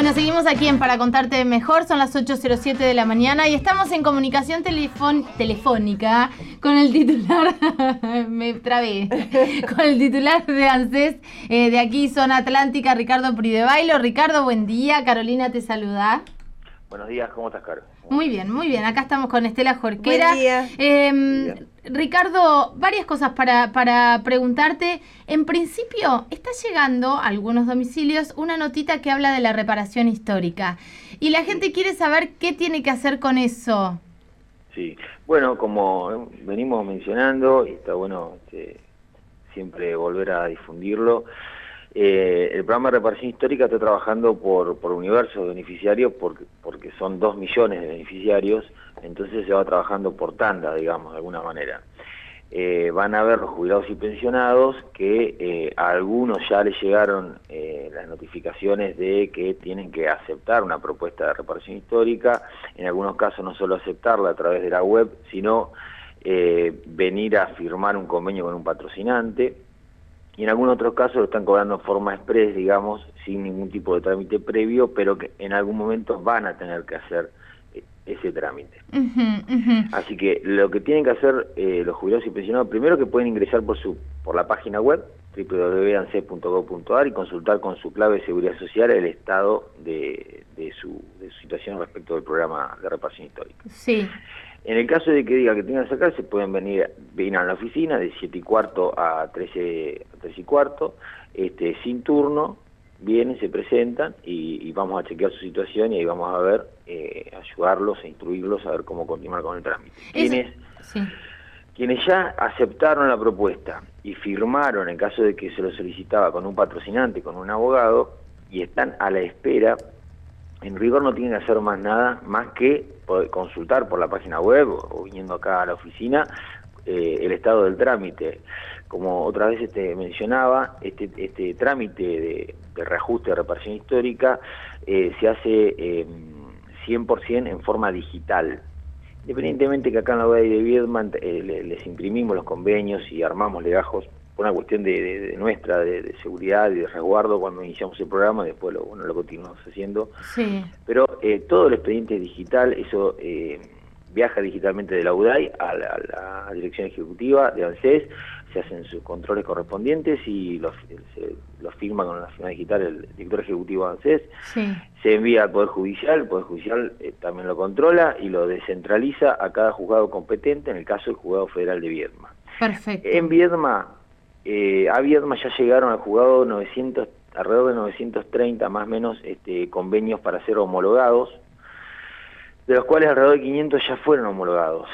Bueno, seguimos aquí en Para Contarte Mejor, son las 8:07 de la mañana y estamos en comunicación telefónica con el titular, me trabé, con el titular de ANSES de aquí, Zona Atlántica, Ricardo Pridebailo. Ricardo, buen día, Carolina te saluda. Buenos días, ¿cómo estás, Caro? Muy bien, acá estamos con Estela Jorquera. Buen día. Ricardo, varias cosas para preguntarte. En principio, está llegando a algunos domicilios una notita que habla de la reparación histórica. Y la gente quiere saber qué tiene que hacer con eso. Sí, bueno, como venimos mencionando, y está bueno siempre volver a difundirlo, el programa de reparación histórica está trabajando por universo de beneficiarios porque son 2 millones de beneficiarios, entonces se va trabajando por tanda, digamos, de alguna manera. Van a haber los jubilados y pensionados que a algunos ya les llegaron las notificaciones de que tienen que aceptar una propuesta de reparación histórica, en algunos casos no solo aceptarla a través de la web, sino venir a firmar un convenio con un patrocinante. Y en algunos otros casos lo están cobrando en forma express, digamos, sin ningún tipo de trámite previo, pero que en algún momento van a tener que hacer ese trámite. Así que lo que tienen que hacer los jubilados y pensionados, primero que pueden ingresar por la página web www.anses.gov.ar y consultar con su clave de seguridad social el estado de su situación respecto del programa de reparación histórica. Sí. En el caso de que diga que tengan que sacarse, pueden venir a la oficina de 7:15 a 13:15, sin turno, vienen, se presentan y vamos a chequear su situación y ahí vamos a ver, ayudarlos e instruirlos a ver cómo continuar con el trámite. Quienes ya aceptaron la propuesta y firmaron en caso de que se lo solicitaba con un patrocinante, con un abogado, y están a la espera, en rigor no tienen que hacer más nada, más que consultar por la página web o viniendo acá a la oficina el estado del trámite. Como otra vez mencionaba, este trámite de reajuste de reparación histórica se hace 100% en forma digital. Independientemente que acá en la UDAI de Viedma les imprimimos los convenios y armamos legajos por una cuestión nuestra, de seguridad y de resguardo cuando iniciamos el programa, después lo continuamos haciendo. Sí. Pero todo el expediente digital, eso viaja digitalmente de la UDAI a la dirección ejecutiva de ANSES, se hacen sus controles correspondientes y los firma con la firma digital el director ejecutivo de ANSES. Sí. Se envía al Poder Judicial, el Poder Judicial también lo controla y lo descentraliza a cada juzgado competente, en el caso del Juzgado Federal de Viedma. Perfecto. En Viedma, a Viedma ya llegaron al juzgado alrededor de 930 más o menos convenios para ser homologados, de los cuales alrededor de 500 ya fueron homologados.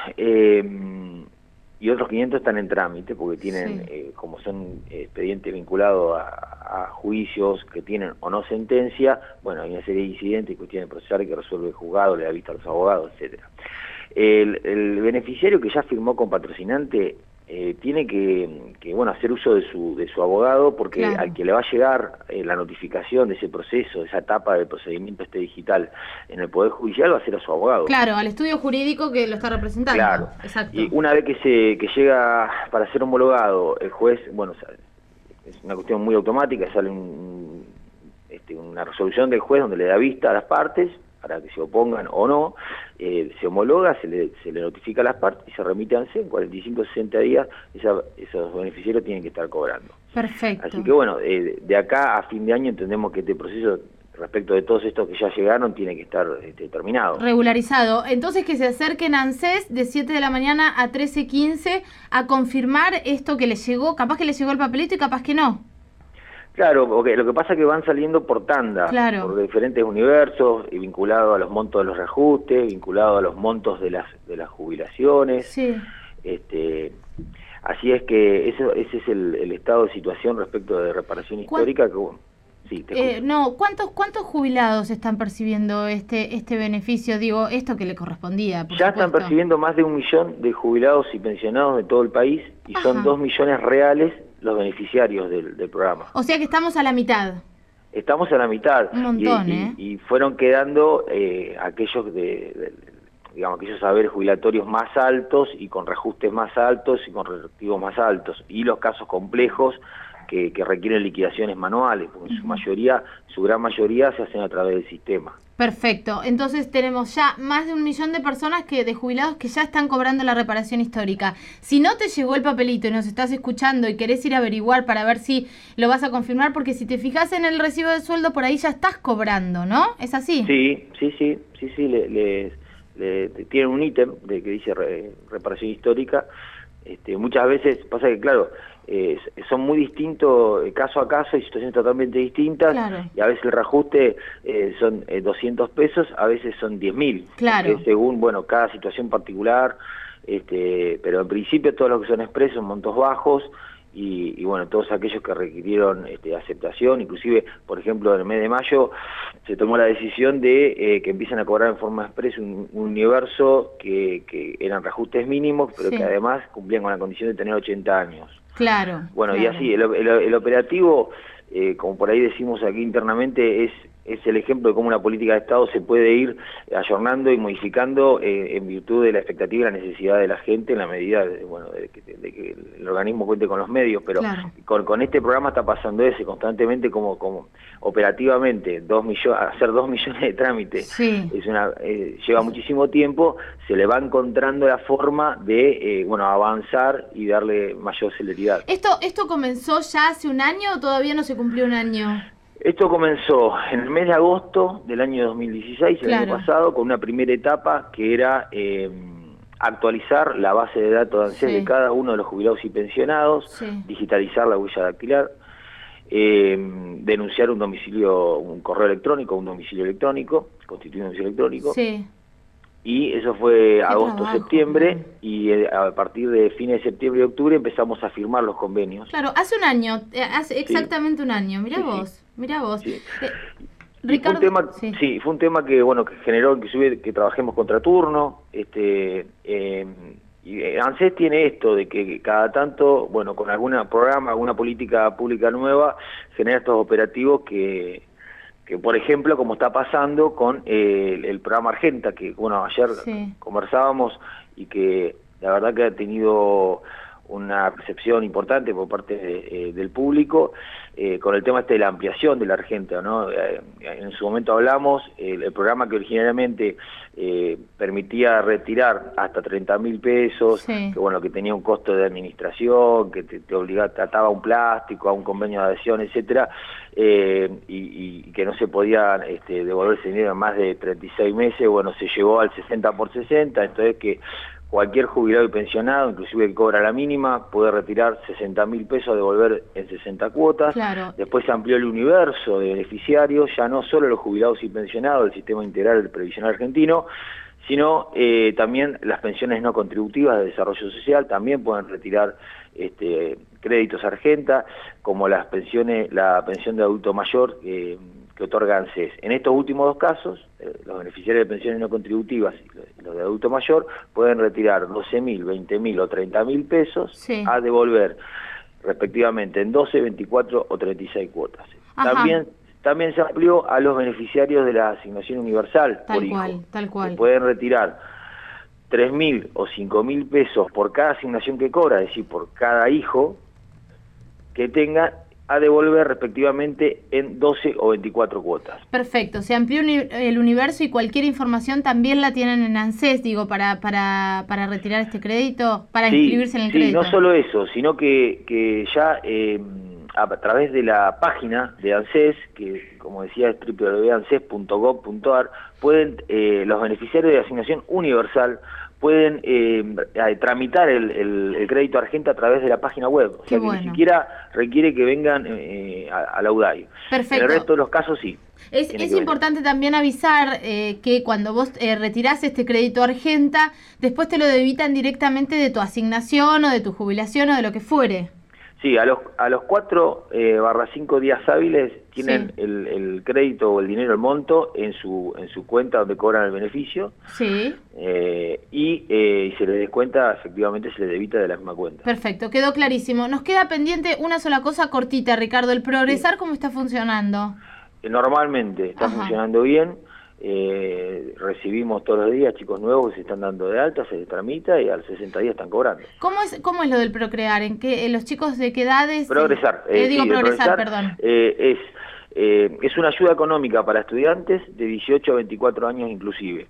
Y otros 500 están en trámite porque tienen, como son expedientes vinculados a juicios que tienen o no sentencia, bueno, hay una serie de incidentes y cuestiones procesales que resuelve el juzgado, le da vista a los abogados, etcétera. El beneficiario que ya firmó con patrocinante tiene que hacer uso de su abogado, porque claro, al que le va a llegar la notificación de ese proceso, de esa etapa del procedimiento digital en el Poder Judicial, va a ser a su abogado. Claro, al estudio jurídico que lo está representando. Claro. Exacto. Y una vez que llega para ser homologado, el juez, es una cuestión muy automática, sale una resolución del juez donde le da vista a las partes para que se opongan o no, se homologa, se le notifica a las partes y se remite a ANSES. En 45 o 60 días esos beneficiarios tienen que estar cobrando. Perfecto. Así que bueno, de acá a fin de año entendemos que este proceso respecto de todos estos que ya llegaron tiene que estar terminado. Regularizado. Entonces que se acerquen a ANSES de 7 de la mañana a 13:15 a confirmar esto que les llegó, capaz que les llegó el papelito y capaz que no. Claro, porque lo que pasa es que van saliendo por tanda, claro, por diferentes universos, y vinculado a los montos de los reajustes, vinculado a los montos de las jubilaciones. Sí. Así es que ese es el estado de situación respecto de reparación histórica. Sí, no, ¿cuántos jubilados están percibiendo este beneficio? Digo, esto que le correspondía, por ya supuesto. Están percibiendo más de 1 millón de jubilados y pensionados de todo el país, y son 2 millones reales los beneficiarios del programa. O sea que estamos a la mitad. Estamos a la mitad. Un montón, y fueron quedando aquellos aquellos saberes jubilatorios más altos y con reajustes más altos y con retroactivos más altos. Y los casos complejos que requieren liquidaciones manuales, porque su gran mayoría se hacen a través del sistema. Perfecto, entonces tenemos ya más de 1 millón de personas de jubilados que ya están cobrando la reparación histórica. Si no te llegó el papelito y nos estás escuchando y querés ir a averiguar para ver si lo vas a confirmar, porque si te fijas en el recibo de sueldo, por ahí ya estás cobrando, ¿no? ¿Es así? Sí, tienen un ítem que dice reparación histórica. Muchas veces pasa que, claro, son muy distintos caso a caso y situaciones totalmente distintas. Claro. Y a veces el reajuste son 200 pesos, a veces son 10.000. Claro. Según, cada situación particular, pero en principio todos los que son expresos son montos bajos. Y todos aquellos que requirieron aceptación, inclusive, por ejemplo, en el mes de mayo se tomó la decisión de que empiecen a cobrar en forma expresa un universo que eran reajustes mínimos, pero que además cumplían con la condición de tener 80 años. Claro. Bueno, claro. Y así, el operativo, como por ahí decimos aquí internamente, es el ejemplo de cómo una política de Estado se puede ir ayornando y modificando en virtud de la expectativa y la necesidad de la gente en la medida de que el organismo cuente con los medios, pero claro. con este programa está pasando eso constantemente como operativamente hacer 2 millones de trámites lleva muchísimo tiempo, se le va encontrando la forma de avanzar y darle mayor celeridad. ¿Esto comenzó ya hace 1 año o todavía no se cumplió 1 año? Esto comenzó en el mes de agosto del año 2016, el año pasado, con una primera etapa que era actualizar la base de datos de ANSES de cada uno de los jubilados y pensionados, digitalizar la huella dactilar, denunciar un correo electrónico, un domicilio electrónico, constituir un domicilio electrónico. Sí. Y eso fue agosto-septiembre, y a partir de fines de septiembre y octubre empezamos a firmar los convenios. Claro, hace 1 año, hace exactamente 1 año, mirá vos. Sí. Ricardo, fue un tema que generó inclusive que trabajemos contraturno, y ANSES tiene esto de que cada tanto, con algún programa, alguna política pública nueva, genera estos operativos que por ejemplo, como está pasando con el programa Argenta, que ayer conversábamos y que la verdad que ha tenido una recepción importante por parte del público, con el tema de la ampliación de la Argenta, ¿no? En su momento hablamos, el programa que originariamente permitía retirar hasta 30.000 pesos, que tenía un costo de administración, que te obligaba, te ataba a un plástico, a un convenio de adhesión, etcétera, y que no se podía devolver ese dinero en más de 36 meses, se llevó al 60 por 60, entonces que cualquier jubilado y pensionado, inclusive que cobra la mínima, puede retirar 60.000 pesos a devolver en 60 cuotas. Claro. Después se amplió el universo de beneficiarios, ya no solo los jubilados y pensionados del Sistema Integral Previsional Argentino, sino también las pensiones no contributivas de desarrollo social también pueden retirar créditos Argenta, como la pensión de adulto mayor que otorga ANSES. En estos últimos 2 casos, los beneficiarios de pensiones no contributivas y los de adulto mayor pueden retirar 12.000, 20.000 o 30.000 pesos a devolver respectivamente en 12, 24 o 36 cuotas. También se amplió a los beneficiarios de la asignación universal por hijo. Tal cual. Que pueden retirar 3.000 o 5.000 pesos por cada asignación que cobra, es decir, por cada hijo que tenga, a devolver respectivamente en 12 o 24 cuotas. Perfecto, se amplió el universo y cualquier información también la tienen en ANSES, para retirar este crédito, para inscribirse en el crédito. Sí, no solo eso, sino que ya a través de la página de ANSES, que como decía es www.anses.gov.ar, pueden los beneficiarios de asignación universal pueden tramitar el crédito Argenta a través de la página web. O sea que ni siquiera requiere que vengan a la UDAI. Perfecto. En el resto de los casos sí. Es importante también avisar que cuando vos retirás este crédito Argenta, después te lo debitan directamente de tu asignación o de tu jubilación o de lo que fuere. Sí, a los 4/5 días hábiles tienen el crédito o el dinero, el monto, en su cuenta donde cobran el beneficio. Sí. Y se les descuenta, efectivamente se les debita de la misma cuenta. Perfecto, quedó clarísimo. Nos queda pendiente una sola cosa cortita, Ricardo, el progresar, ¿cómo está funcionando? Normalmente está funcionando bien. recibimos todos los días chicos nuevos que se están dando de alta, se les tramita y al 60 días están cobrando. ¿Cómo es lo del procrear? ¿En qué, los chicos de qué edades? Progresar. Progresar, perdón. Es una ayuda económica para estudiantes de 18 a 24 años inclusive,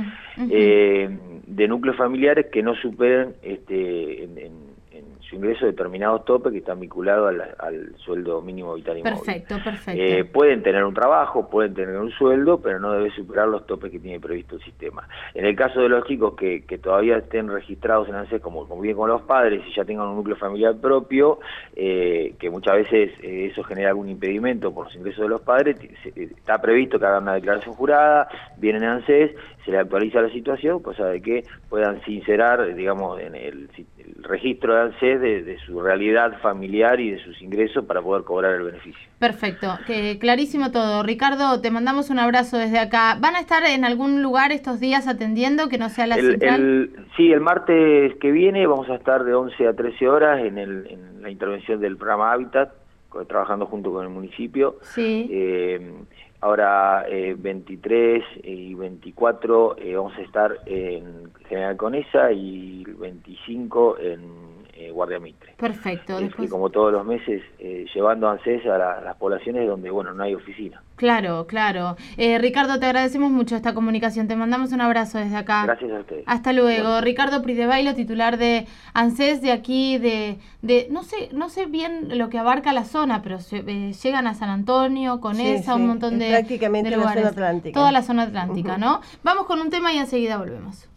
de núcleos familiares que no superen en su ingreso determinados topes que están vinculados al sueldo mínimo vital y móvil. Perfecto. Pueden tener un trabajo, pueden tener un sueldo, pero no debe superar los topes que tiene previsto el sistema. En el caso de los chicos que todavía estén registrados en ANSES, como bien con los padres, y ya tengan un núcleo familiar propio, que muchas veces eso genera algún impedimento por los ingresos de los padres, está previsto que hagan una declaración jurada, vienen a ANSES, se le actualiza la situación, cosa de que puedan sincerar, digamos, en el registro de ANSES de su realidad familiar y de sus ingresos para poder cobrar el beneficio. Perfecto, clarísimo todo. Ricardo, te mandamos un abrazo desde acá. ¿Van a estar en algún lugar estos días atendiendo que no sea la central? Sí, el martes que viene vamos a estar de 11 a 13 horas en la intervención del programa Hábitat, trabajando junto con el municipio. Sí. Ahora 23 y 24 vamos a estar en General Conesa y 25 en Guardia Mitre. Perfecto. Después, como todos los meses, llevando ANSES a las poblaciones donde no hay oficina. Claro. Ricardo, te agradecemos mucho esta comunicación. Te mandamos un abrazo desde acá. Gracias a ustedes. Hasta luego. Bueno. Ricardo Pridebailo, titular de ANSES de aquí, no sé bien lo que abarca la zona, pero llegan a San Antonio, Conesa, un montón de prácticamente de lugares. La zona atlántica. Toda la zona atlántica, ¿no? Vamos con un tema y enseguida volvemos.